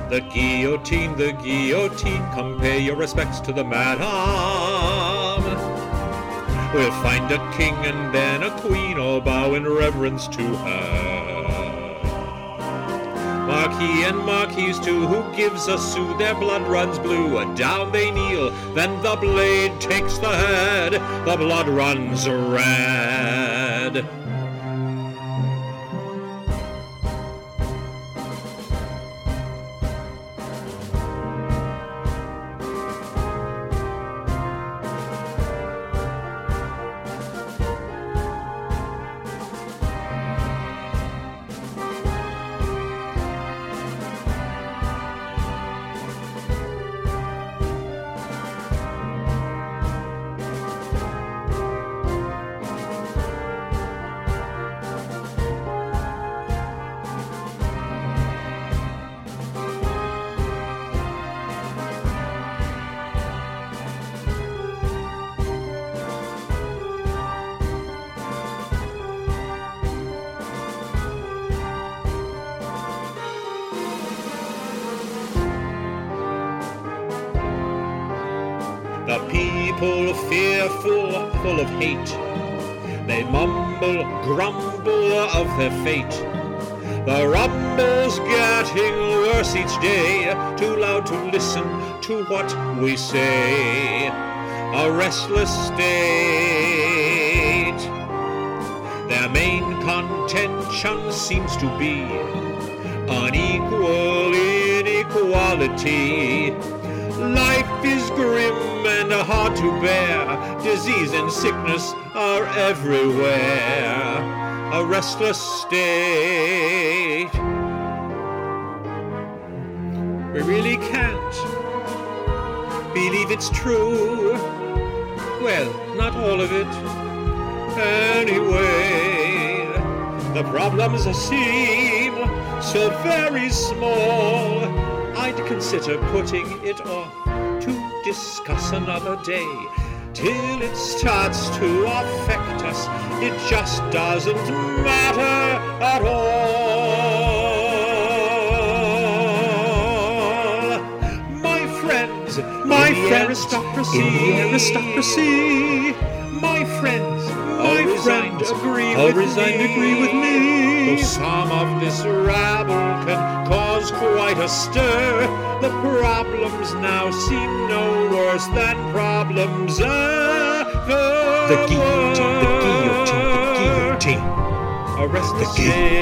The guillotine, come pay your respects to the madam. We'll find a king and then a queen, all bow in reverence to her. Marquis and marquise too, who gives a sou, their blood runs blue. Down they kneel, then the blade takes the head, the blood runs red. The people fearful, full of hate, they mumble, grumble of their fate. The rumble's getting worse each day, too loud to listen to what we say. A restless state. Their main contention seems to be unequal inequality. Life is grim and hard to bear. Disease and sickness are everywhere. A restless state. We really can't believe it's true. Well, not all of it. Anyway, the problems seem so very small. I'd consider putting it off to discuss another day. Till it starts to affect us, it just doesn't matter at all. My friends, my aristocracy, my friends, agree with me. Though some of this rabble can cause quite a stir, the problems now seem no worse than problems ever. The guillotine. Arrest the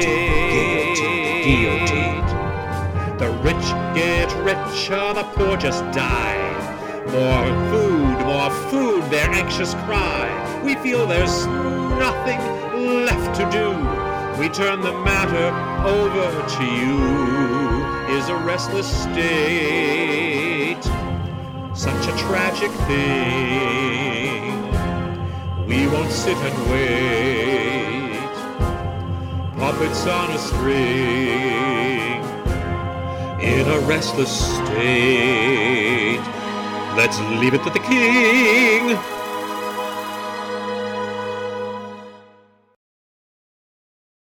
guillotine. The rich get richer, the poor just die. More food, their anxious cry. We feel there's nothing left to do. We turn the matter over to you. Is a restless state such a tragic thing? We won't sit and wait. Puppets on a string in a restless state. Let's leave it to the king.